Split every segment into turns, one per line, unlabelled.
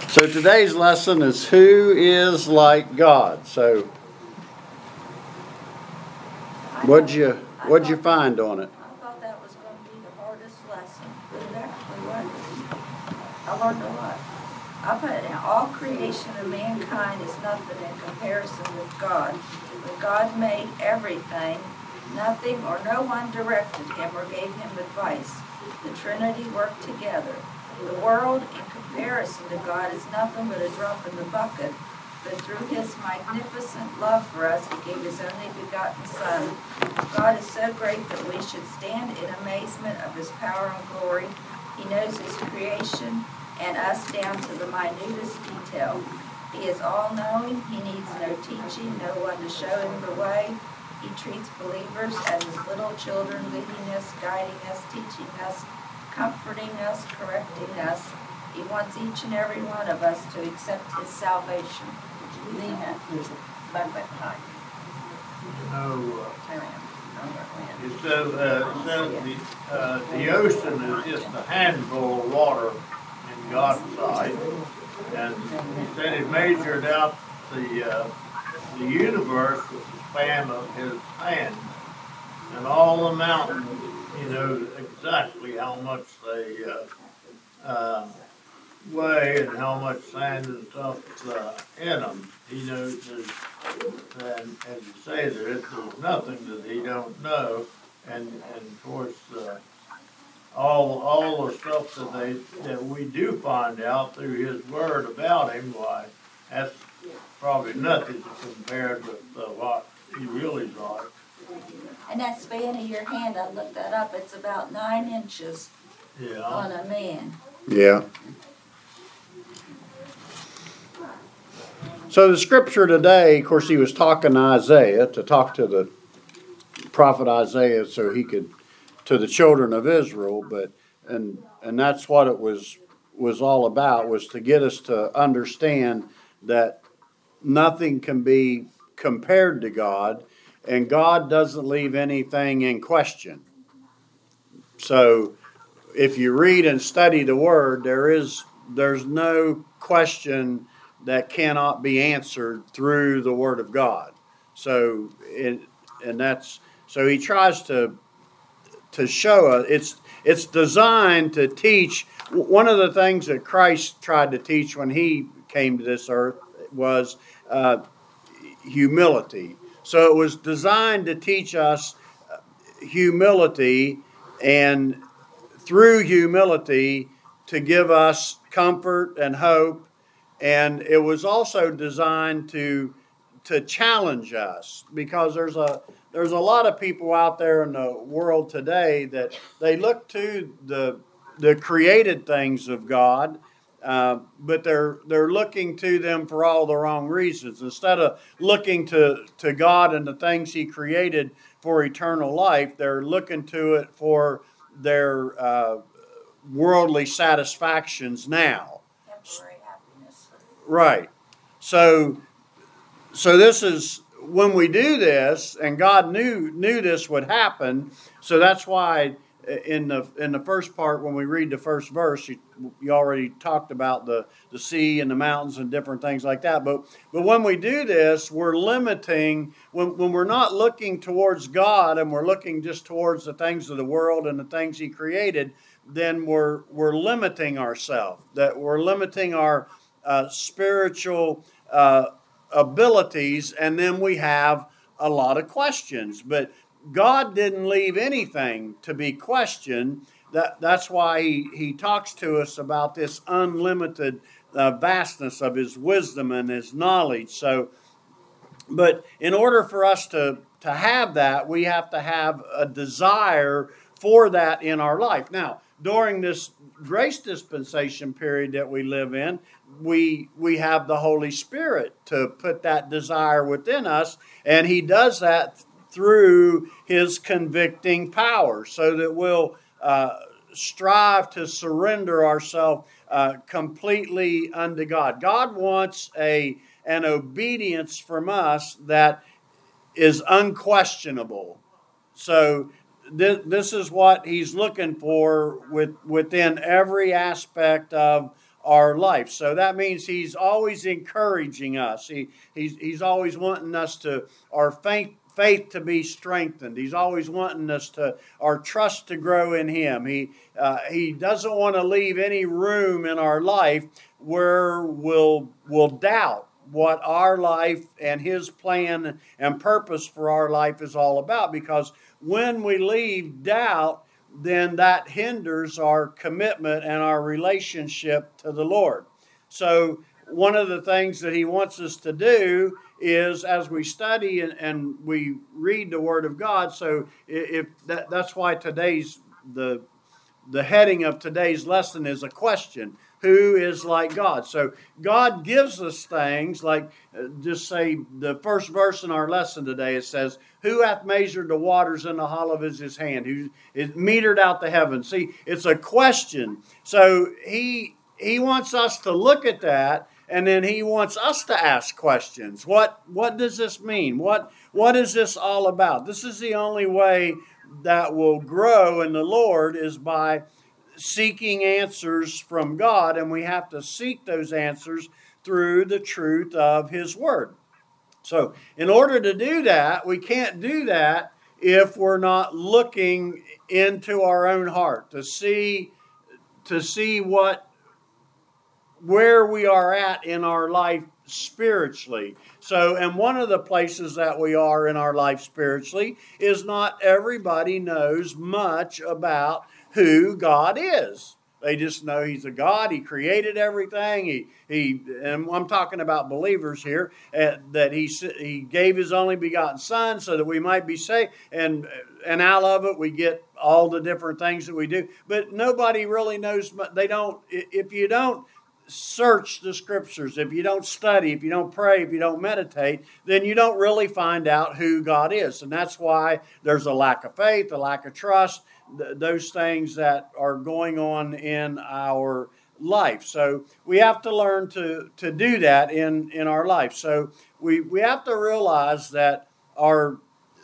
So today's lesson is who is like God. So what'd you find on it?
I thought that was going to be the hardest lesson, but it actually wasn't. I learned a lot. I put in all creation of mankind is nothing in comparison with God. When God made everything, nothing or no one directed him or gave him advice. The Trinity worked together. The world, in comparison to God, is nothing but a drop in the bucket, but through his magnificent love for us, he gave his only begotten Son. God is so great that we should stand in amazement of his power and glory. He knows his creation and us down to the minutest detail. He is all-knowing. He needs no teaching, no one to show him the way. He treats believers as his little children, leading us, guiding us, teaching us, comforting us, correcting us. He wants each and every one of us to accept his salvation. Nina, there's a bug behind you.
It says the ocean is just a handful of water in God's sight, and he said he measured out the universe with the span of his hand, and all the mountains. He knows exactly how much they weigh and how much sand and stuff in them. He knows, and as you say, there's nothing that he don't know, and of course all the stuff that we do find out through his word about him, why that's probably nothing compared with what he really is like.
And that span of your hand, I looked that up, it's about 9 inches on a man.
Yeah. So the scripture today, of course, he was talking to Isaiah, to talk to the prophet Isaiah so he could, to the children of Israel, and that's what it was all about, was to get us to understand that nothing can be compared to God, and God doesn't leave anything in question. So if you read and study the Word, there's no question that cannot be answered through the Word of God. So so he tries to show us. It's designed to teach. One of the things that Christ tried to teach when he came to this earth was humility. So it was designed to teach us humility, and through humility to give us comfort and hope. And it was also designed to challenge us, because there's a lot of people out there in the world today that they look to the created things of God, but they're looking to them for all the wrong reasons. Instead of looking to God and the things he created for eternal life, they're looking to it for their worldly satisfactions now.
Temporary happiness.
Right. So this is when we do this, and God knew this would happen. So that's why in the first part, when we read the first verse, you already talked about the sea and the mountains and different things like that. But when we do this, we're limiting, when we're not looking towards God and we're looking just towards the things of the world and the things he created, then we're limiting ourselves. That we're limiting our spiritual abilities, and then we have a lot of questions. But God didn't leave anything to be questioned. That's why he talks to us about this unlimited vastness of his wisdom and his knowledge. So, but in order for us to have that, we have to have a desire for that in our life. Now, during this grace dispensation period that we live in, we have the Holy Spirit to put that desire within us, and he does that through his convicting power, so that we'll strive to surrender ourselves completely unto God. God wants an obedience from us that is unquestionable. So this is what he's looking for within every aspect of our life. So that means He's always encouraging us. He's always wanting us to, our faith to be strengthened. He's always wanting us to, our trust to grow in Him. He doesn't want to leave any room in our life where we'll doubt what our life and His plan and purpose for our life is all about. Because when we leave doubt, then that hinders our commitment and our relationship to the Lord. So one of the things that He wants us to do is, as we study and we read the Word of God, so that's why today's the heading of today's lesson is a question: who is like God? So God gives us things like, just say the first verse in our lesson today, it says, who hath measured the waters in the hollow of his hand? Who is metered out the heavens? See, it's a question. So he wants us to look at that, and then He wants us to ask questions. What does this mean? What is this all about? This is the only way that will grow in the Lord, is by seeking answers from God, and we have to seek those answers through the truth of His Word. So in order to do that, we can't do that if we're not looking into our own heart to see where we are at in our life spiritually. So, and one of the places that we are in our life spiritually is not everybody knows much about who God is. They just know He's a God. He created everything. And I'm talking about believers here, that He gave His only begotten Son so that we might be saved. And out of it we get all the different things that we do. But nobody really knows. If you don't search the Scriptures, if you don't study, if you don't pray, if you don't meditate, then you don't really find out who God is. And that's why there's a lack of faith, a lack of trust, those things that are going on in our life. So we have to learn to do that in our life. So we have to realize that our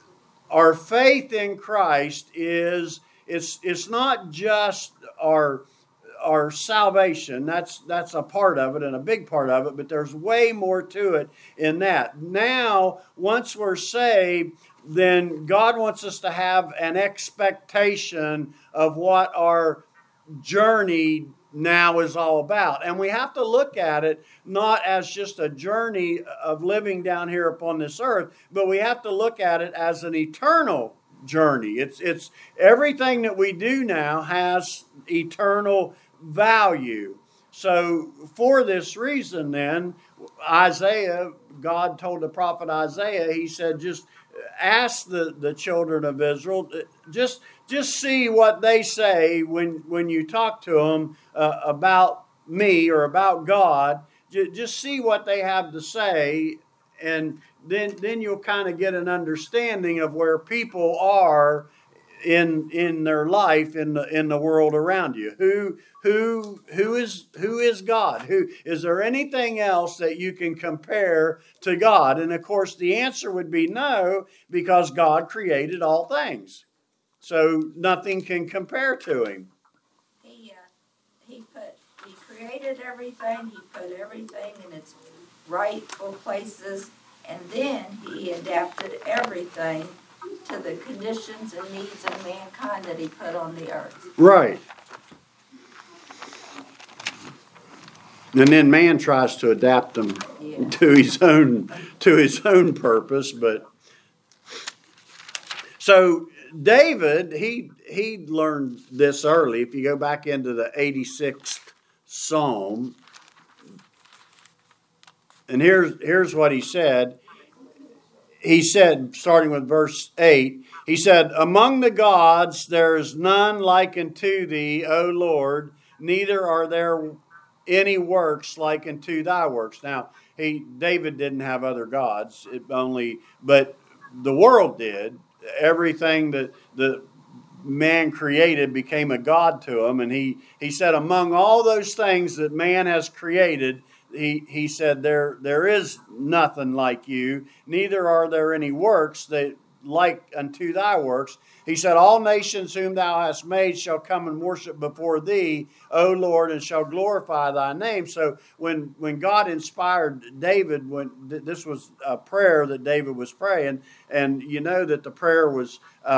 faith in Christ it's not just our salvation. That's a part of it and a big part of it, but there's way more to it in that. Now, once we're saved, then God wants us to have an expectation of what our journey now is all about. And we have to look at it not as just a journey of living down here upon this earth, but we have to look at it as an eternal journey. It's everything that we do now has eternal value. So for this reason then, God told the prophet Isaiah, he said, just ask the children of Israel, just see what they say when you talk to them about me or about God. Just see what they have to say, and then you'll kind of get an understanding of where people are in their life in the world around you. Who is God? Who is there anything else that you can compare to God? And of course the answer would be no, because God created all things. So nothing can compare to Him.
He created everything, He put everything in its rightful places, and then He adapted everything to the conditions and needs of mankind that He put on the earth.
Right. And then man tries to adapt them to his own purpose. But so David, he learned this early. If you go back into the 86th Psalm, and here's what he said. He said, starting with verse 8, he said, "Among the gods there is none like unto thee, O Lord, neither are there any works like unto thy works." Now, David didn't have other gods, but the world did. Everything that the man created became a god to him, and he said, among all those things that man has created, he said, there is nothing like you, neither are there any works that like unto thy works. He said, all nations whom thou hast made shall come and worship before thee, O Lord, and shall glorify thy name. So when God inspired David, this was a prayer that David was praying, and you know that the prayer was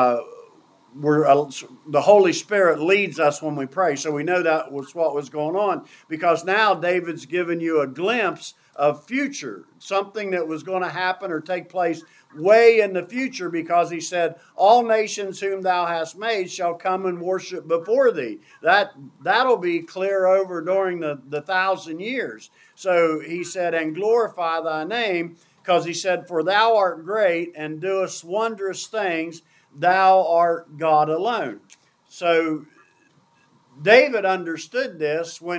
the Holy Spirit leads us when we pray. So we know that was what was going on, because now David's given you a glimpse of future, something that was going to happen or take place way in the future, because he said, all nations whom thou hast made shall come and worship before thee. That'll be clear over during the 1,000 years. So he said, and glorify thy name, because he said, for thou art great and doest wondrous things, thou art God alone. So David understood this when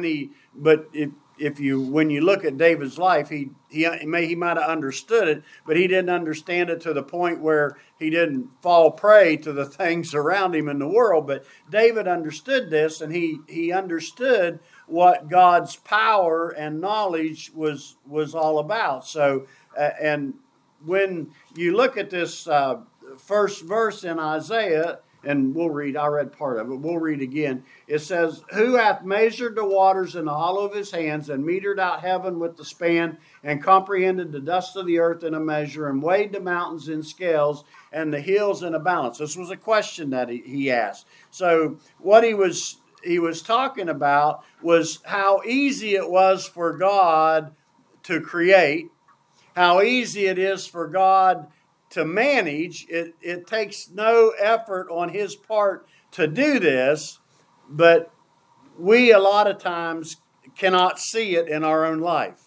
you look at David's life, he might have understood it, but he didn't understand it to the point where he didn't fall prey to the things around him in the world. But David understood this, and he understood what God's power and knowledge was all about. So, and when you look at this first verse in Isaiah, and I read part of it, we'll read again. It says, who hath measured the waters in the hollow of his hands, and metered out heaven with the span, and comprehended the dust of the earth in a measure, and weighed the mountains in scales, and the hills in a balance? This was a question that he asked. So what he was talking about was how easy it was for God to create, how easy it is for God to manage. It takes no effort on his part to do this, but we a lot of times cannot see it in our own life.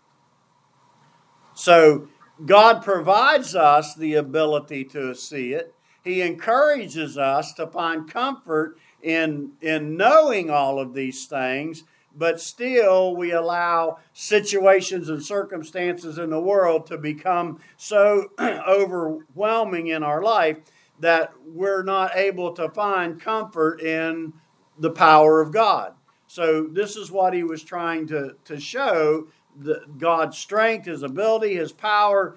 So God provides us the ability to see it. He encourages us to find comfort in knowing all of these things, but still we allow situations and circumstances in the world to become so overwhelming in our life that we're not able to find comfort in the power of God. So this is what he was trying to show, God's strength, his ability, his power.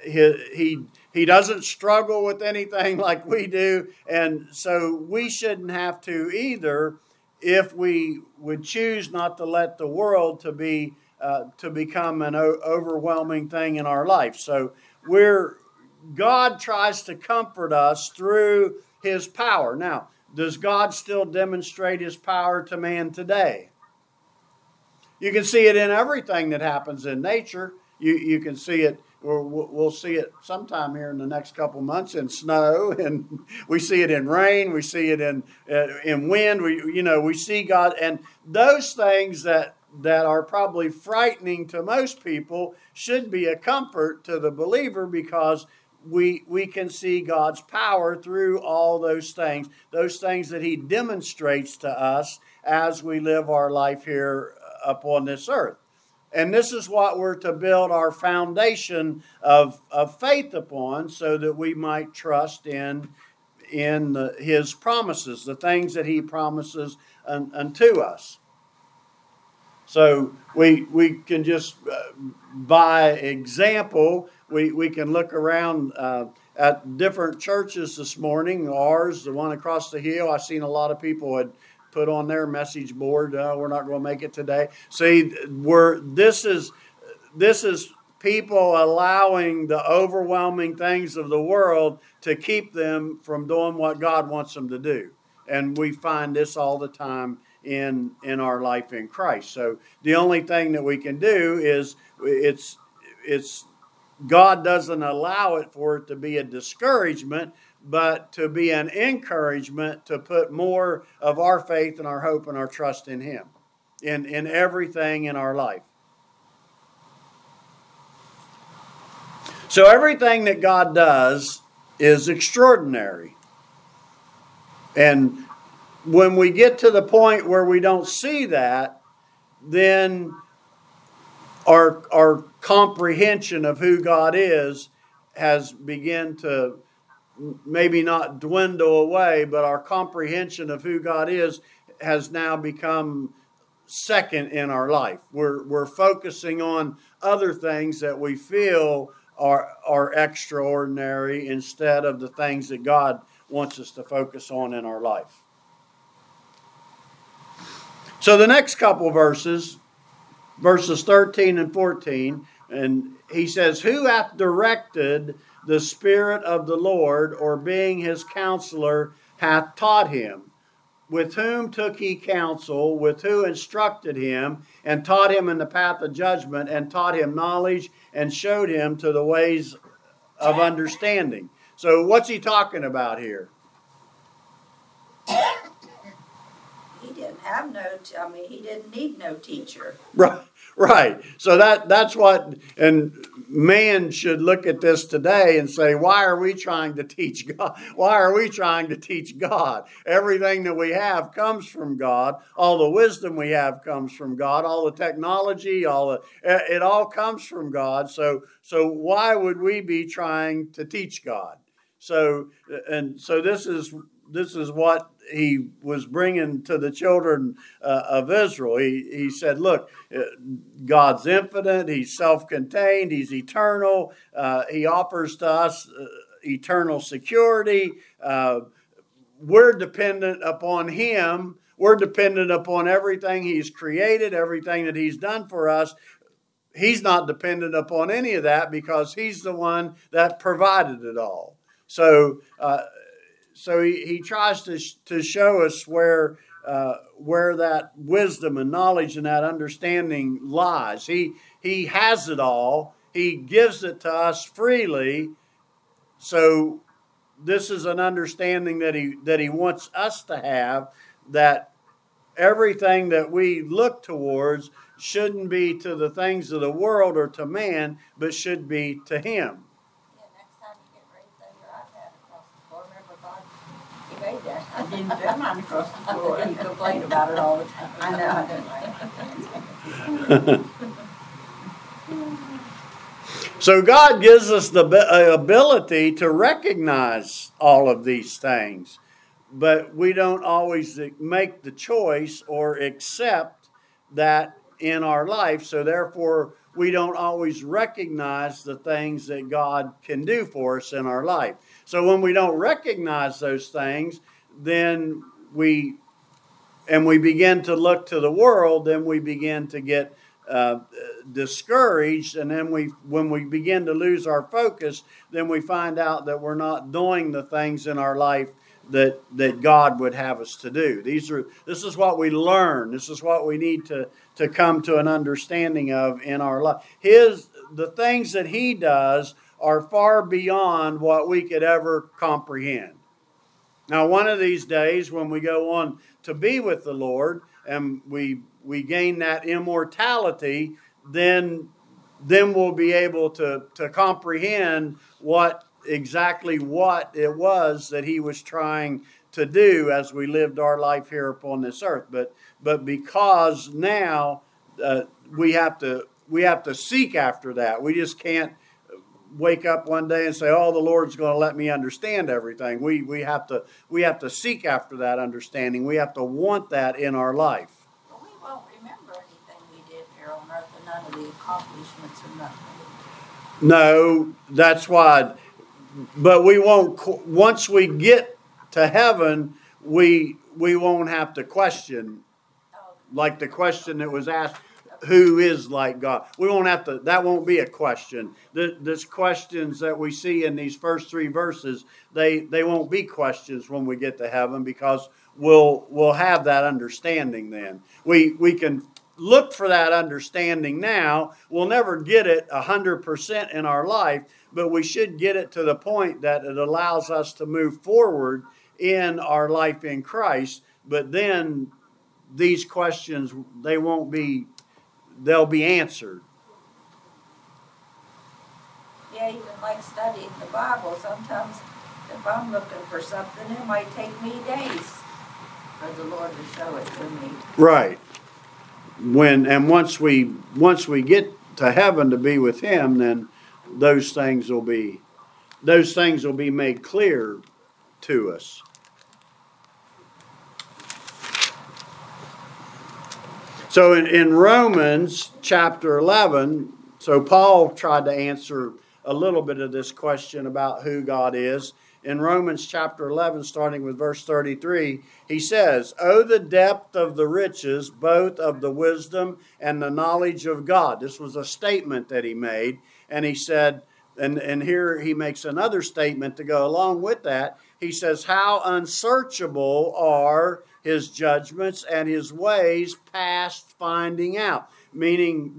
He doesn't struggle with anything like we do, and so we shouldn't have to either, if we would choose not to let the world to become an overwhelming thing in our life. So God tries to comfort us through his power. Now, does God still demonstrate his power to man today? You can see it in everything that happens in nature. You can see it, or we'll see it sometime here in the next couple months in snow, and we see it in rain. We see it in wind. We see God, and those things that are probably frightening to most people should be a comfort to the believer, because we can see God's power through all those things that he demonstrates to us as we live our life here upon this earth. And this is what we're to build our foundation of faith upon, so that we might trust in his promises, the things that he promises unto us. So we can just, by example, we can look around at different churches this morning. Ours, the one across the hill, I've seen a lot of people had put on their message board, we're not going to make it today. See, this is people allowing the overwhelming things of the world to keep them from doing what God wants them to do. And we find this all the time in our life in Christ. So the only thing that we can do is it's God doesn't allow it for it to be a discouragement, but to be an encouragement to put more of our faith and our hope and our trust in him in everything in our life. So everything that God does is extraordinary. And when we get to the point where we don't see that, then our comprehension of who God is has begun to maybe not dwindle away, but our comprehension of who God is has now become second in our life. We're focusing on other things that we feel are extraordinary instead of the things that God wants us to focus on in our life. So the next couple verses 13 and 14, and he says, "Who hath directed the Spirit of the Lord, or being his counselor, hath taught him? With whom took he counsel? With who instructed him, and taught him in the path of judgment, and taught him knowledge, and showed him to the ways of understanding?" So what's he talking about here?
He didn't have he didn't need no teacher.
Right. So that's what, and man should look at this today and say, why are we trying to teach God? Why are we trying to teach God? Everything that we have comes from God. All the wisdom we have comes from God. All the technology, it all comes from God. So why would we be trying to teach God? So this is what he was bringing to the children of Israel. He said, look, God's infinite, he's self-contained, he's eternal, he offers to us eternal security. We're dependent upon him. We're dependent upon everything he's created, everything that he's done for us. He's not dependent upon any of that because he's the one that provided it all. So he tries to show us where that wisdom and knowledge and that understanding lies. He has it all. He gives it to us freely. So this is an understanding that he wants us to have, that everything that we look towards shouldn't be to the things of the world or to man, but should be to him.
I didn't put mine across the floor. He complained about it all the time. I know, I didn't like it.
So God gives us the ability to recognize all of these things, but we don't always make the choice or accept that in our life. So therefore, we don't always recognize the things that God can do for us in our life. So when we don't recognize those things, then we begin to look to the world, then we begin to get discouraged, and then when we begin to lose our focus, then we find out that we're not doing the things in our life that God would have us to do. This is what we learn. This is what we need to come to an understanding of in our life. The things that he does are far beyond what we could ever comprehend. Now, one of these days when we go on to be with the Lord and we gain that immortality, then we'll be able to comprehend exactly what it was that he was trying to do as we lived our life here upon this earth. But because now we have to seek after that. We just can't wake up one day and say, "Oh, the Lord's going to let me understand everything." We have to seek after that understanding. We have to want that in our life.
Well, we won't remember anything we did here on earth, and none of the accomplishments and nothing.
No, that's why. But we won't. Once we get to heaven, we won't have to question, like the question that was asked, who is like God? We won't have to. That won't be a question. These questions that we see in these first three verses, they won't be questions when we get to heaven, because we'll have that understanding then. We can look for that understanding now. We'll never get it 100% in our life, but we should get it to the point that it allows us to move forward in our life in Christ. But then these questions, they'll be answered.
Yeah, even like studying the Bible, sometimes if I'm looking for something, it might take me days for the Lord to show it to me.
Right. Once we get to heaven to be with him, then those things will be made clear to us. So in Romans chapter 11, so Paul tried to answer a little bit of this question about who God is. In Romans chapter 11, starting with verse 33, he says, "Oh, the depth of the riches, both of the wisdom and the knowledge of God." This was a statement that he made. And he said, and here he makes another statement to go along with that. He says, "How unsearchable are his judgments and his ways past finding out." Meaning,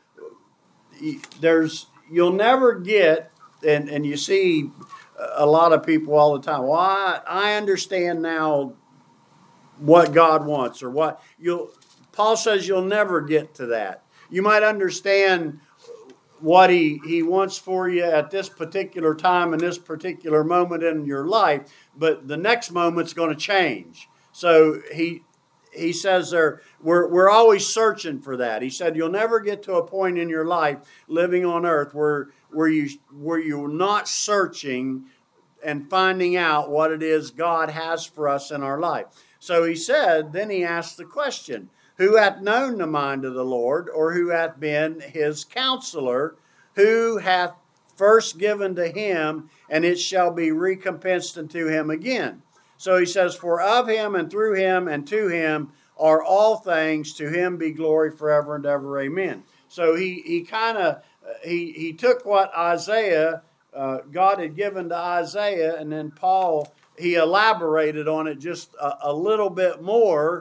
you'll never get, and you see a lot of people all the time, "Well, I understand now what God wants," or what Paul says you'll never get to that. You might understand what he wants for you at this particular time and this particular moment in your life, but the next moment's going to change. So he says we're always searching for that. He said you'll never get to a point in your life living on earth where you're not searching and finding out what it is God has for us in our life. So he said, then he asked the question, "Who hath known the mind of the Lord, or who hath been his counselor? Who hath first given to him, and it shall be recompensed unto him again?" So he says, "For of him and through him and to him are all things. To him be glory forever and ever. Amen." So he took what Isaiah, God had given to Isaiah, and then Paul, he elaborated on it just a little bit more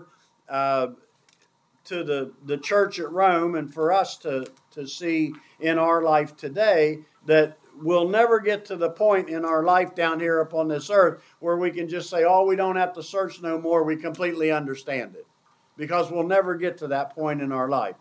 to the church at Rome, and for us to see in our life today, that we'll never get to the point in our life down here upon this earth where we can just say, "Oh, we don't have to search no more. We completely understand it." Because we'll never get to that point in our life.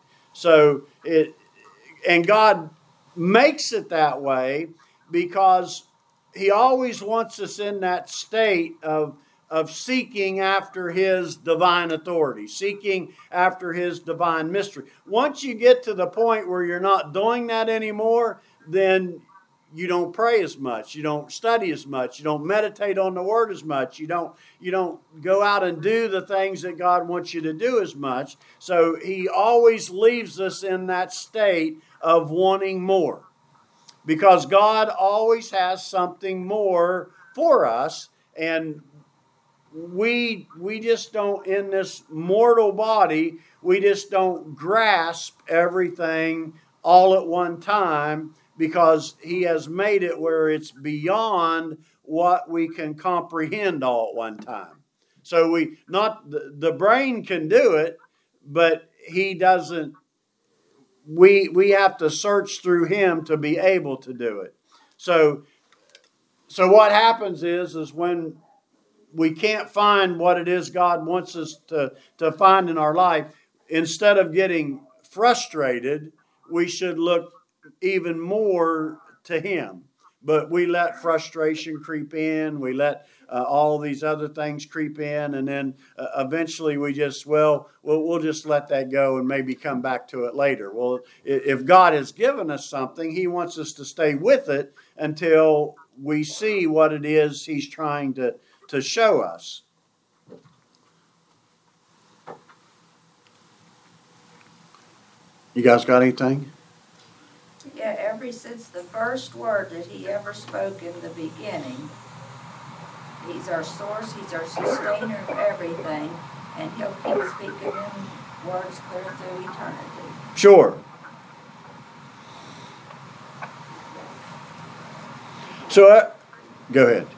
And God makes it that way because he always wants us in that state of seeking after his divine authority, seeking after his divine mystery. Once you get to the point where you're not doing that anymore, then you don't pray as much, you don't study as much, you don't meditate on the Word as much, you don't go out and do the things that God wants you to do as much. So he always leaves us in that state of wanting more, because God always has something more for us, and we just don't, in this mortal body, we just don't grasp everything all at one time, because he has made it where it's beyond what we can comprehend all at one time. So the brain can do it, but he doesn't. We have to search through him to be able to do it. So what happens is when we can't find what it is God wants us to find in our life, instead of getting frustrated, we should look even more to him. But we let frustration creep in. We let all these other things creep in. And then eventually we just, we'll just let that go and maybe come back to it later. Well, if God has given us something, he wants us to stay with it until we see what it is he's trying to show us. You guys got anything?
Yeah, ever since the first word that he ever spoke in the beginning, he's our source, he's our sustainer of everything, and he'll keep speaking them words clear through eternity.
Sure. So, go ahead.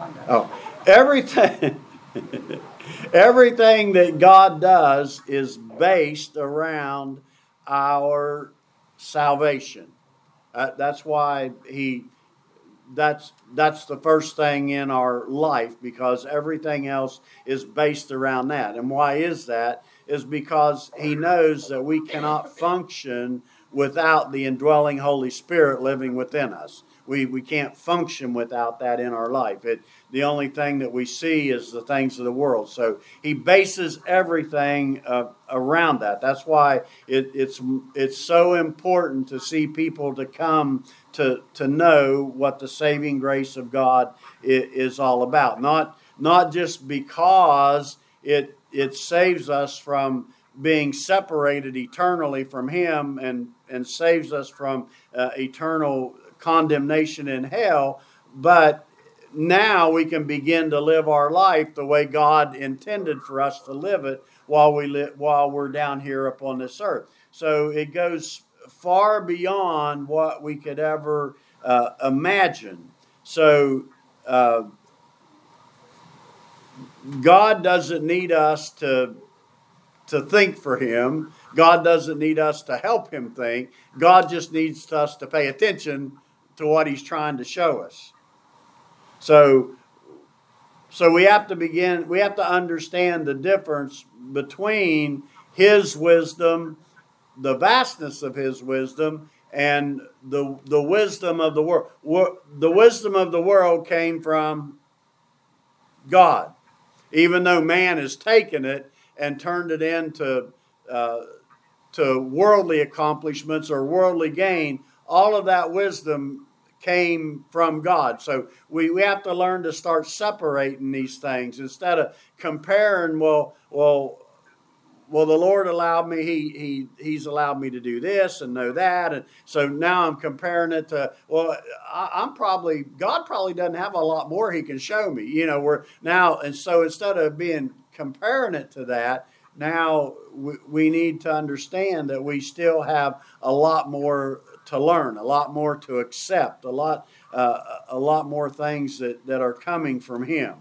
Everything that God does is based around our salvation. That's why that's the first thing in our life, because everything else is based around that. And why is that? Is because he knows that we cannot function without the indwelling Holy Spirit living within us. We can't function without that in our life. The only thing that we see is the things of the world. So he bases everything around that. That's why it's so important to see people to come to know what the saving grace of God is all about. Not just because it saves us from being separated eternally from him and saves us from eternal condemnation in hell, but now we can begin to live our life the way God intended for us to live it while we're down here upon this earth. So it goes far beyond what we could ever imagine. So God doesn't need us to think for Him. God doesn't need us to help Him think. God just needs us to pay attention to what He's trying to show us. So we have to understand the difference between His wisdom, the vastness of His wisdom, and the wisdom of the world. The wisdom of the world came from God. Even though man has taken it and turned it into to worldly accomplishments or worldly gain, all of that wisdom came from God. So we have to learn to start separating these things instead of comparing. Well, the Lord allowed me. He's allowed me to do this and know that, and so now I'm comparing it to. Well, God probably doesn't have a lot more He can show me. And so instead of comparing it to that, now we need to understand that we still have a lot more to learn, a lot more to accept, a lot more things that are coming from Him.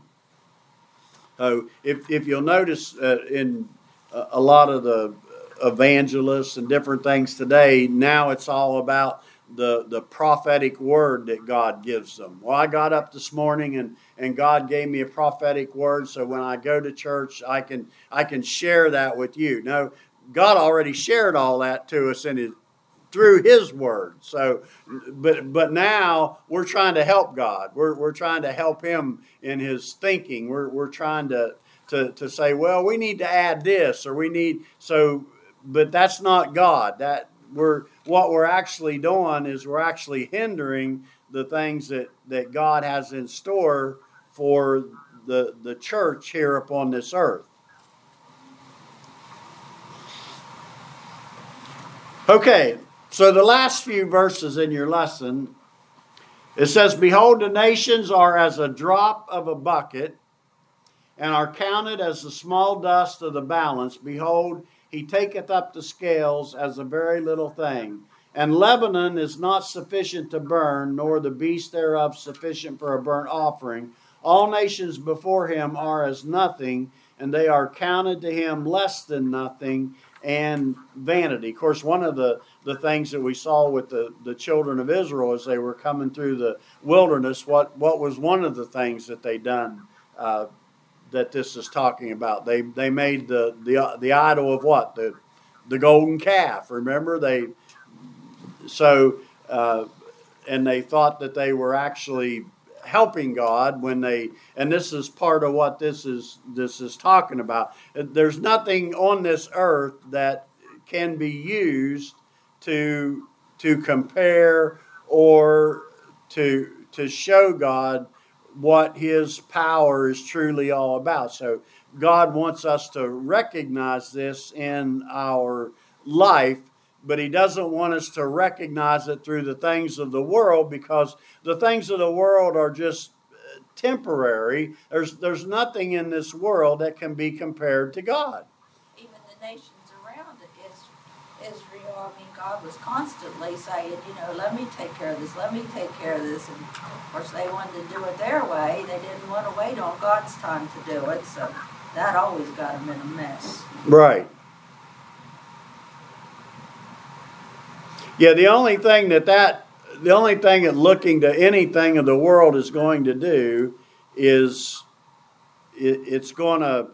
So if you'll notice in a lot of the evangelists and different things today, now it's all about the prophetic word that God gives them. Well, I got up this morning and God gave me a prophetic word, so when I go to church, I can share that with you. No, God already shared all that to us through His word. So, but now we're trying to help God. We're trying to help Him in His thinking. We're trying to say, well, we need to add this, or but that's not God. What we're actually doing is we're actually hindering the things that God has in store for the church here upon this earth. Okay, so the last few verses in your lesson, it says, "Behold, the nations are as a drop of a bucket, and are counted as the small dust of the balance. Behold, He taketh up the scales as a very little thing. And Lebanon is not sufficient to burn, nor the beast thereof sufficient for a burnt offering. All nations before Him are as nothing, and they are counted to Him less than nothing, and vanity." Of course, one of the things that we saw with the children of Israel as they were coming through the wilderness, what was one of the things that they done that this is talking about? They made the idol of what? The golden calf. Remember, and they thought that they were actually helping God and this is part of what this is talking about. There's nothing on this earth that can be used to compare or to show God what His power is truly all about. So God wants us to recognize this in our life, but He doesn't want us to recognize it through the things of the world, because the things of the world are just temporary. There's nothing in this world that can be compared to God.
Even the nations around Israel, God was constantly saying, let me take care of this, let me take care of this. And of course, they wanted to do it their way. They didn't want to wait on God's time to do it. So that always got them in a mess.
Right. Yeah, the only thing that looking to anything of the world is going to do is it's going to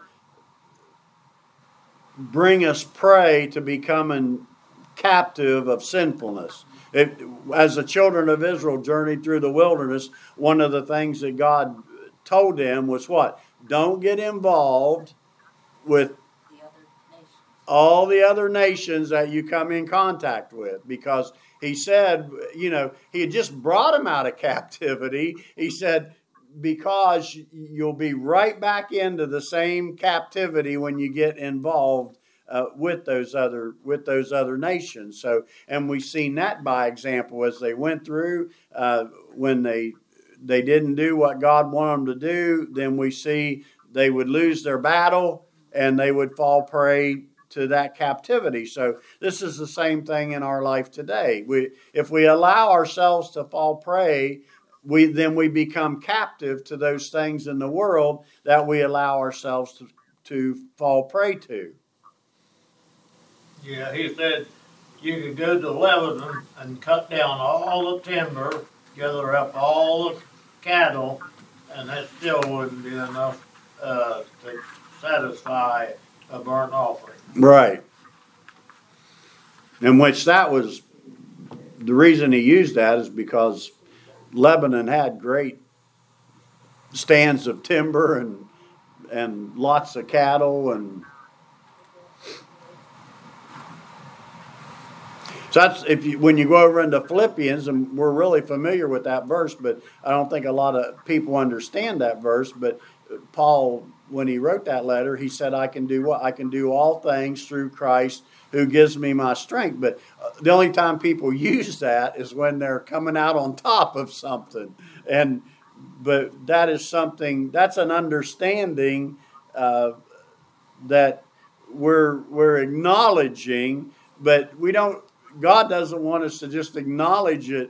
bring us prey to becoming captive of sinfulness. As the children of Israel journeyed through the wilderness, one of the things that God told them was what? Don't get involved with all the other nations that you come in contact with, because He said, He had just brought them out of captivity. He said, because you'll be right back into the same captivity when you get involved with those other nations. So, and we've seen that by example as they went through when they didn't do what God wanted them to do. Then we see they would lose their battle and they would fall prey to that captivity. So this is the same thing in our life today. If we allow ourselves to fall prey, then we become captive to those things in the world that we allow ourselves to fall prey to.
Yeah, he said you could go to Lebanon and cut down all the timber, gather up all the cattle, and that still wouldn't be enough to satisfy a burnt offering.
Right. In which that was, the reason he used that is because Lebanon had great stands of timber and lots of cattle, and so that's when you go over into Philippians, and we're really familiar with that verse, but I don't think a lot of people understand that verse. But Paul, when he wrote that letter, he said, I can do what? I can do all things through Christ who gives me my strength. But the only time people use that is when they're coming out on top of something. But that is something, that's an understanding that we're acknowledging, but we don't, God doesn't want us to just acknowledge it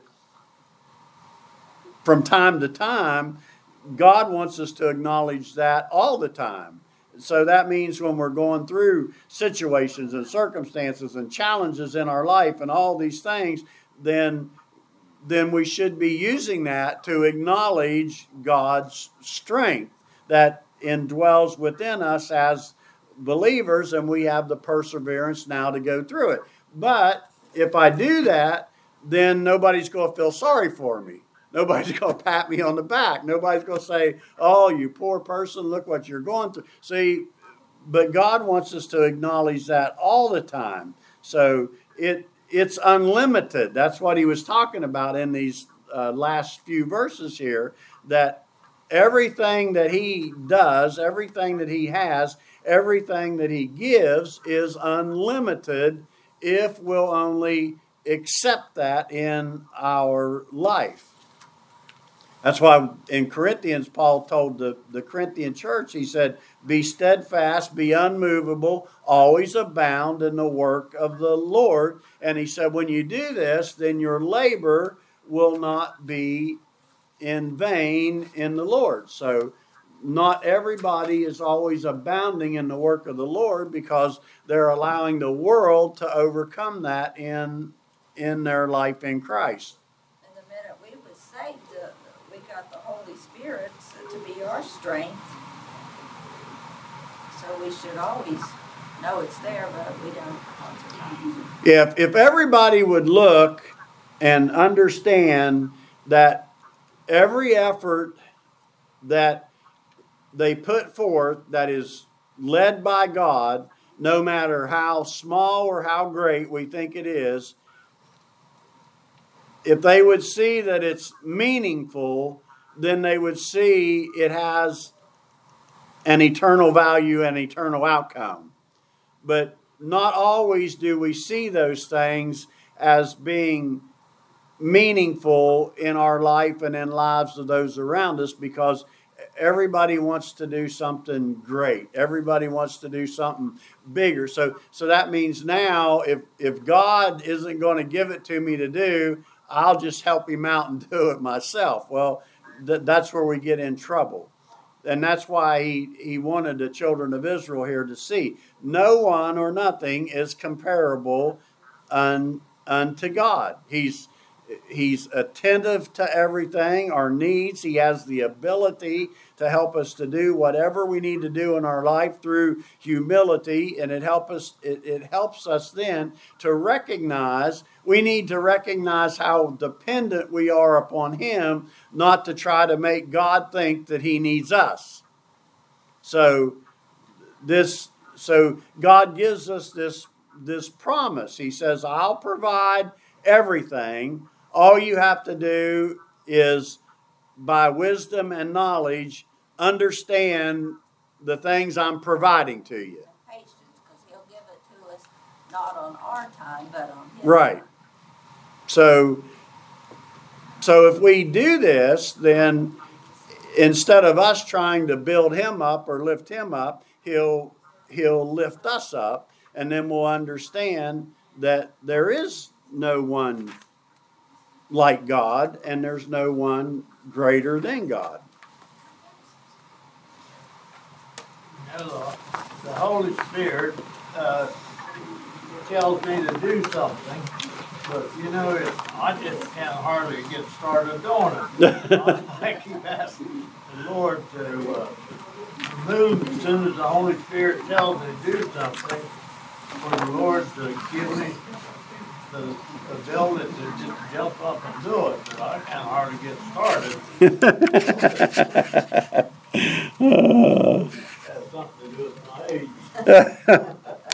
from time to time. God wants us to acknowledge that all the time. So that means when we're going through situations and circumstances and challenges in our life and all these things, then we should be using that to acknowledge God's strength that indwells within us as believers, and we have the perseverance now to go through it. But if I do that, then nobody's going to feel sorry for me. Nobody's going to pat me on the back. Nobody's going to say, oh, you poor person, look what you're going through. See, but God wants us to acknowledge that all the time. So it's unlimited. That's what he was talking about in these last few verses here, that everything that he does, everything that he has, everything that he gives is unlimited if we'll only accept that in our life. That's why in Corinthians, Paul told the Corinthian church, he said, be steadfast, be unmovable, always abound in the work of the Lord. And he said, when you do this, then your labor will not be in vain in the Lord. So not everybody is always abounding in the work of the Lord because they're allowing the world to overcome that in their life in Christ.
And the minute we was saved, we got the Holy Spirit to be our strength. So we should always know it's there, but we don't concentrate.
Yeah, if everybody would look and understand that every effort that they put forth that is led by God, no matter how small or how great we think it is, if they would see that it's meaningful, then they would see it has an eternal value and eternal outcome. But not always do we see those things as being meaningful in our life and in lives of those around us, because everybody wants to do something great. Everybody wants to do something bigger. So that means now if God isn't going to give it to me to do, I'll just help him out and do it myself. Well, that's where we get in trouble. And that's why he wanted the children of Israel here to see no one or nothing is comparable unto God. He's attentive to everything, our needs. He has the ability to help us to do whatever we need to do in our life through humility, and it helps us then to recognize, we need to recognize how dependent we are upon him, not to try to make God think that he needs us. So God gives us this promise. He says, I'll provide everything. All you have to do is, by wisdom and knowledge, understand the things I'm providing to you.
Patience, because he'll give it not on our time, but on his
Right.
time.
So if we do this, then instead of us trying to build him up or lift him up, he'll lift us up, and then we'll understand that there is no one like God, and there's no one greater than God.
You know, the Holy Spirit tells me to do something, but you know, I just can't hardly get started doing it. I keep asking the Lord to move as soon as the Holy Spirit tells me to do something, for the Lord to give me the ability to just jump up and do it, but I can't hardly get started. Has something to do with my age.